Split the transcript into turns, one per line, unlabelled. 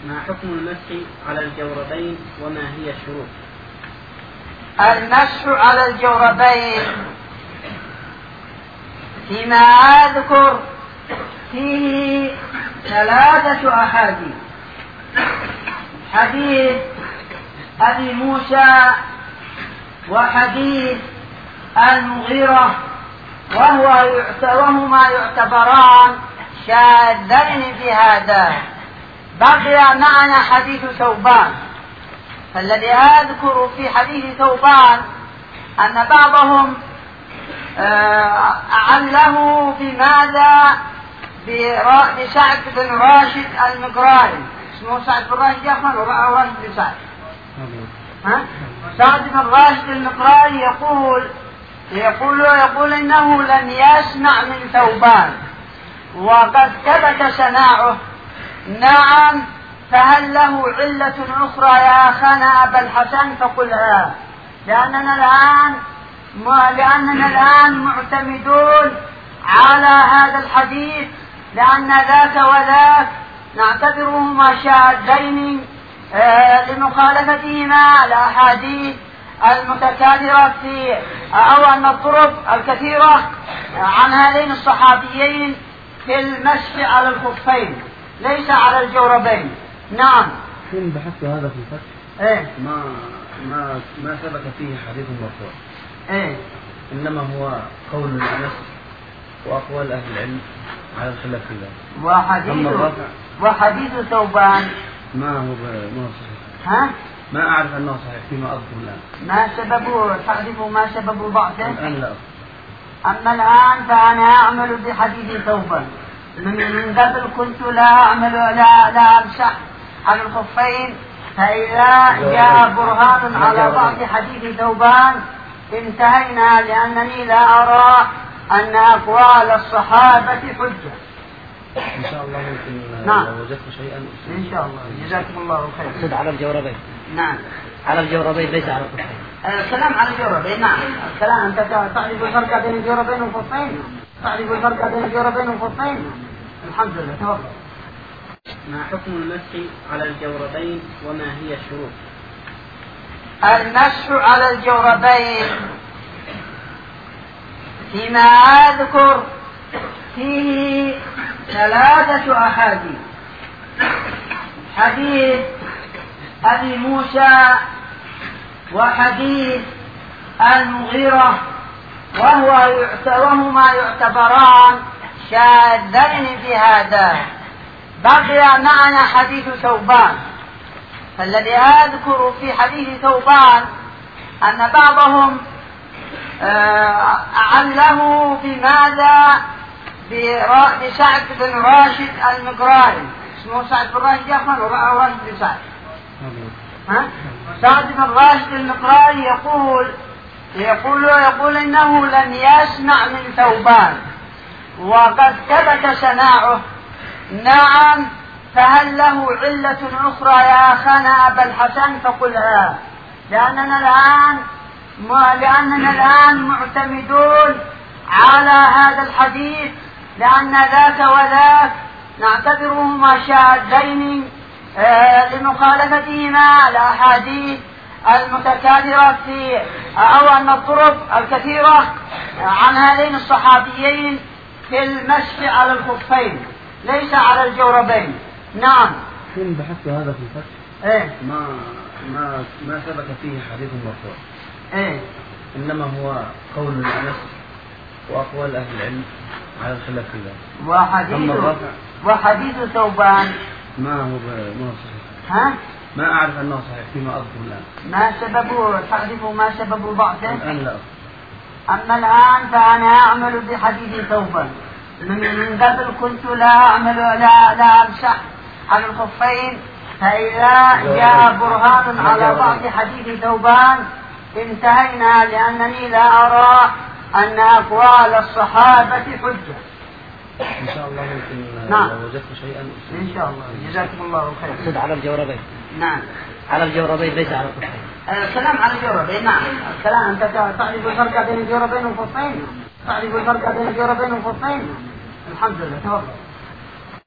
ما حكم المسح على الجوربين وما هي الشروط؟
المسح على الجوربين فيما أذكر فيه 3 أحاديث. حديث أبي موسى وحديث المغيرة وهما يعتبران شاذين في هذا. بقي معنا حديث ثوبان، فالذي أذكر في حديث ثوبان أن بعضهم أعله بماذا؟ بسعد بن راشد المقراري. اسمه سعد بن راشد يا أخوان ولا راشد بن سعد؟ سعد بن راشد المقراري يقول إنه لم يسمع من ثوبان وقد ثبت سماعه. نعم، فهل له علة أخرى يا أخانا أبا الحسن؟ فقلها، لأننا الآن معتمدون على هذا الحديث، لأن ذاك وذاك نعتبرهما شاذين لمخالفتهما الأحاديث المتكاثرة في أو أن الطرق الكثيرة عن هذين الصحابيين في المسح على الخفين ليس على الجوربين. نعم.
كم بحثت هذا في الفتح؟
إيه؟
ما ثبت فيه حديث مرفوع.
إيه؟
إنما هو قول الأنس وأقوال أهل العلم على الخلاف في ذلك.
وحديث ثوبان
ما هو صحيح.
ها؟
ما أعرف أنه صحيح فيما أذكر الآن.
ما سببه؟ تعرف ما سبب ضعفه؟
الآن لا.
أما الآن فأنا أعمل بحديث ثوبان. من قبل كنت لا أمسح على الخفين، فإذا جاء برهان على ضعف حديث ثوبان انتهينا، لأنني لا أرى أن أقوال الصحابة حجة.
إن شاء الله ممكن.
نعم.
لو وجدت شيئا
إن شاء الله. جزاكم الله خير.
صد على الجوربين.
نعم.
على الجوربين ليس على الخفين.
الكلام على الجوربين. نعم. الكلام أنت تعرف الفرق بين الجوربين والخفين؟ تعرف الفرق بين الجوربين والخفين؟ الحمد لله. تفضل.
ما حكم المسح على الجوربين وما هي الشروط؟
المسح على الجوربين فيما أذكر فيه 3 أحاديث. حديث أبي موسى وحديث المغيرة وهما يعتبران شاذين في هذا. بقي معنا حديث ثوبان، فالذي أذكر في حديث ثوبان أن بعضهم أعله بماذا؟ بسعد بن راشد المقراري. اسمه سعد بن راشد يا أخوان ولا راشد بن سعد؟ سعد بن راشد المقراري يقول إنه لم يسمع من ثوبان وقد ثبت سماعه. نعم، فهل له علة أخرى يا أخانا أبا الحسن؟ فقلها، لأننا الآن معتمدون على هذا الحديث، لأن ذاك وذاك نعتبرهما شاذين لمخالفتهما الأحاديث المتكاثرة في أو أن الطرق الكثيرة عن هذين الصحابيين في المسح على الخفين ليس على الجوربين. نعم.
كم بحثت هذا في الفتح؟
إيه؟
ما ثبت فيه حديث مرفوع.
إيه؟
إنما هو قول الأنس وأقوال أهل العلم على الخلاف في ذلك.
وحديث ثوبان
ما هو صحيح.
ها؟
ما أعرف أنه صحيح فيما أذكر الآن.
ما سببه؟ تعرف ما سبب ضعفه؟
الآن لا.
أما الآن فأنا أعمل بحديث ثوبان. من قبل كنت لا أمسح على الخفين، فإذا جاء برهان على ضعف حديث ثوبان انتهينا، لأنني لا أرى أن أقوال الصحابة حجة.
إن شاء الله ممكن.
نعم.
لو وجدت شيئا
إن شاء الله. جزاكم الله خير.
صد على الجوربين.
نعم.
على الجوربين ليس على الخفين.
الكلام على الجوربين. نعم. الكلام أنت تعرف الفرق بين الجوربين والخفين؟ تعرف الفرق بين الجوربين والخفين؟ الحمد لله. تفضل.